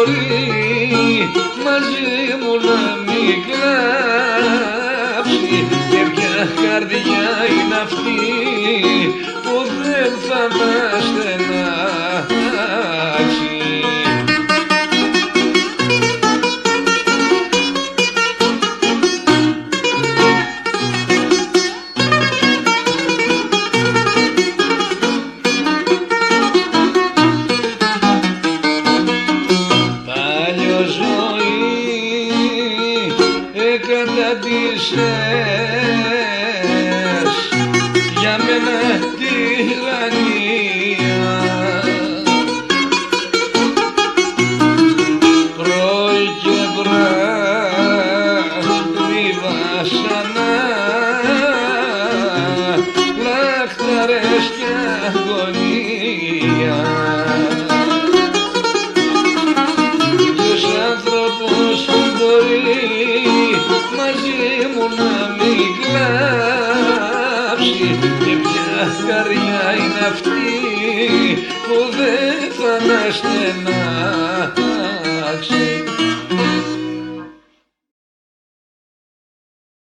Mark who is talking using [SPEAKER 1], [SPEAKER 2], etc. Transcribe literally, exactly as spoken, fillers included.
[SPEAKER 1] μπορεί μαζί μου να μην κλάψει, και ποια καρδιά είναι αυτή που δεν θα τα στενάξει. Καταντήσες για μένα τυραννία, πρωί και βράδυ βασανά, λάχταρες και αγωνία. Ποιος άνθρωπος μπορεί μαζί μου να μην κλάψει, και ποια καρδιά είναι αυτή που δεν θα με στενάξει.